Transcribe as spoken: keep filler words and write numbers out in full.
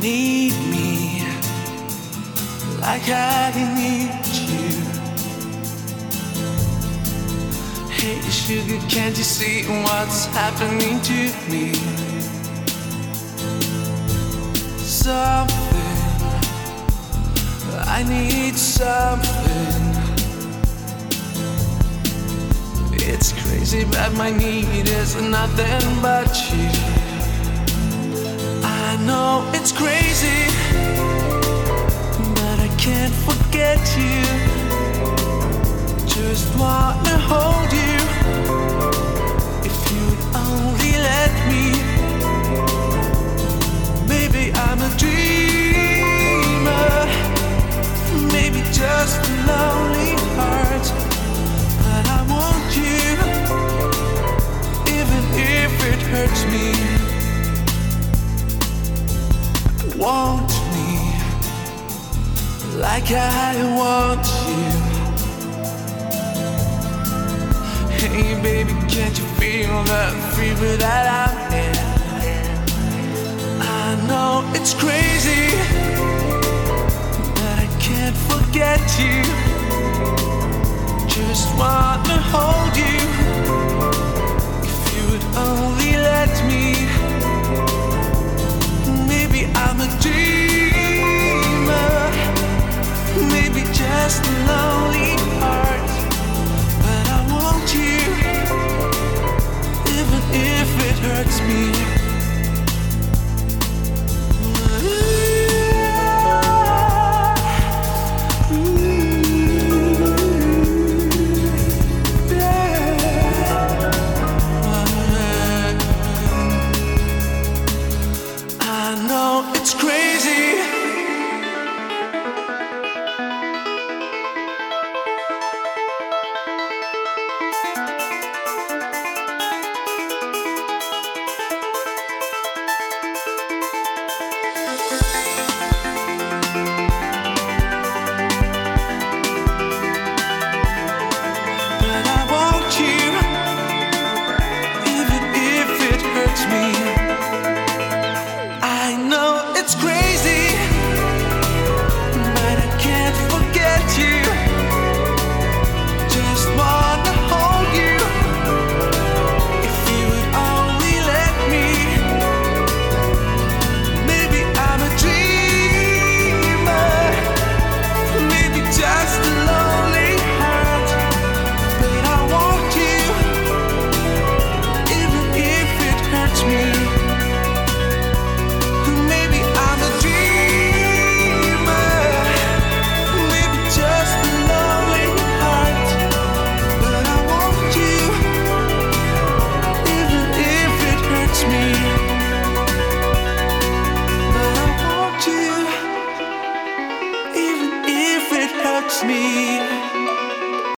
need me like I need you. Hey sugar, can't you see what's happening to me? Something, I need something. It's crazy, but my need is nothing but you. I know it's crazy, but I can't forget you. Just wanna hold you. If you'd only let me. Maybe I'm a dreamer, maybe just a lonely heart, but I want you, even if it hurts me. Want me like I want you. Hey baby, can't you feel the fever that I'm in? I know it's crazy, but I can't forget you. Just wanna hold you. If you would only let me. Maybe I'm a dreamer, maybe just a lonely heart, but I want you, even if it hurts me. It's crazy. But I want you, even if it hurts me. I know it's crazy, but I can't forget you. Just wanna hold you. If you would only let me. Maybe I'm a dreamer, maybe just a lonely heart, but I want you, even if it hurts me. Me